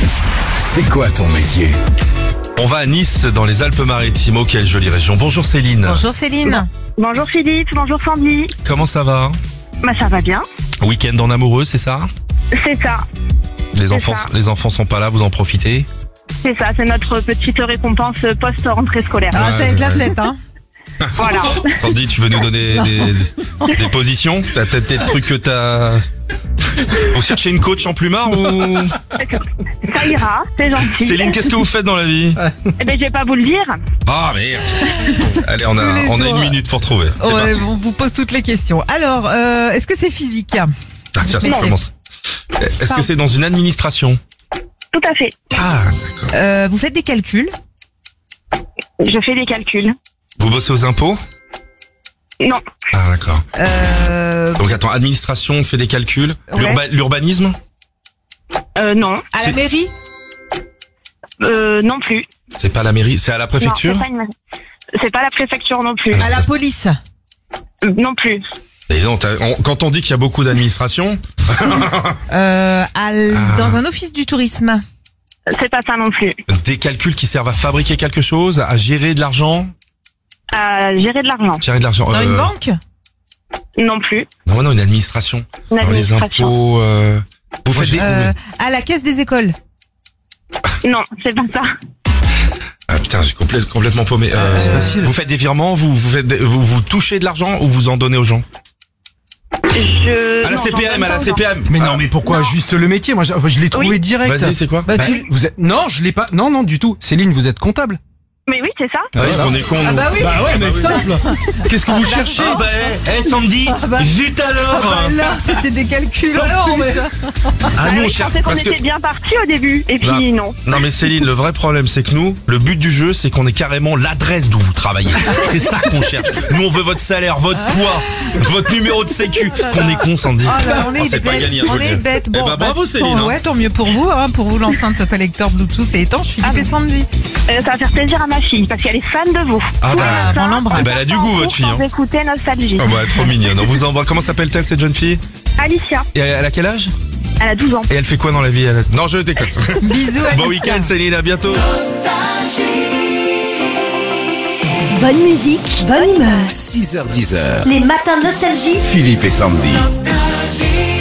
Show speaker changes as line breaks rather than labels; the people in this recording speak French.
C'est quoi ton métier?
On va à Nice, dans les Alpes-Maritimes. Oh, quelle jolie région. Bonjour Céline.
Bonjour Céline.
Bonjour Philippe, bonjour Sandy.
Comment ça va?
Bah ça va bien.
Week-end en amoureux, c'est ça?
C'est ça,
Les enfants sont pas là, vous en profitez?
c'est ça, c'est notre petite récompense post-rentrée scolaire.
Ah,
Ouais,
ça va être la fête, hein.
Voilà.
Sandy, tu veux nous donner des positions? T'as peut-être des trucs que t'as... Vous cherchez une coach en plumard ou...
Ça ira, c'est gentil.
Céline, qu'est-ce que vous faites dans la vie?
Eh ben je vais pas vous le dire.
Ah merde. Allez, on
Tous les
a
jours.
une minute pour trouver. C'est
Ouais,
parti.
on vous pose toutes les questions. Alors, est-ce que c'est physique?
Ah, tiens, ça
Non.
commence. Est-ce que
Pardon.
c'est dans une administration?
Tout à fait.
Ah, d'accord.
Vous faites des calculs?
Je fais des calculs.
Vous bossez aux impôts?
Non,
Ah, d'accord. Donc attends, administration, on fait des calculs.
Ouais.
L'urbanisme?
non,
À
C'est-
la mairie?
non plus.
C'est pas la mairie, c'est à la préfecture?
Non, c'est pas la préfecture non plus.
À la police?
Non plus.
Et non, quand on dit qu'il y a beaucoup d'administration,
Dans un office du tourisme?
C'est pas ça non plus.
des calculs qui servent à fabriquer quelque chose, à gérer de l'argent,
Gérer de l'argent.
gérer de l'argent.
Dans une banque?
Non plus.
Non, une administration.
Une
Alors, les
administration.
impôts. Vous faites des.
À la caisse des écoles?
Non, c'est pas ça.
Ah putain, j'ai complètement paumé.
C'est facile.
Vous faites des virements, vous touchez de l'argent ou vous en donnez aux gens? À la
Non,
CPM,
j'en donne
à la
pas aux gens.
CPM.
Mais non, mais pourquoi
Non.
juste le métier? Moi, je l'ai trouvé
Oui.
direct.
Vas-y, c'est quoi?
Bah, vous êtes... Non, je l'ai pas. Non, non, du tout. Céline, vous êtes comptable?
Mais oui, c'est ça.
Ouais, on est con.
Ah
nous.
bah oui.
Bah ouais, mais simple. Qu'est-ce que vous cherchez?
Ah bah, Sandy,
bah.
zut alors.
Là, c'était des calculs
Bah
en
non,
plus.
Ah, nous on
oui, je
cherche
pensais qu'on
parce que.
était bien parti au début. Et
Là.
puis non.
Non mais Céline, le vrai problème c'est que nous, le but du jeu c'est qu'on ait carrément l'adresse d'où vous travaillez. C'est ça qu'on cherche. Nous on veut votre salaire, votre poids, votre numéro de sécu. Qu'on est con Sandy.
Ah là, on est
c'est pas
bête,
gagné, je
on
vous le
est
dis.
bête.
Eh bah, bravo, Céline,
tant-
hein.
Ouais, tant mieux pour vous, pour vous l'enceinte collector Bluetooth et étanche, Philippe et Sandy.
Ça va faire plaisir à ma fille parce qu'elle est fan de vous.
Ah
Tous
bah,
les matins,
on l'embrasse.
Eh ben, elle a du goût, votre fille, hein.
Sans écouter Nostalgie.
Oh bah trop mignonne. On vous envoie. Comment s'appelle-t-elle cette jeune fille?
Alicia,
Et elle a quel âge?
elle a 12 ans.
Et elle fait quoi dans la vie elle... Non je déconne.
Bisous,
Bon
Alicia.
week-end Céline, à bientôt.
Bonne musique, bonne humeur.
6h10.
Les matins nostalgie.
Philippe et Sandy.
Nostalgie.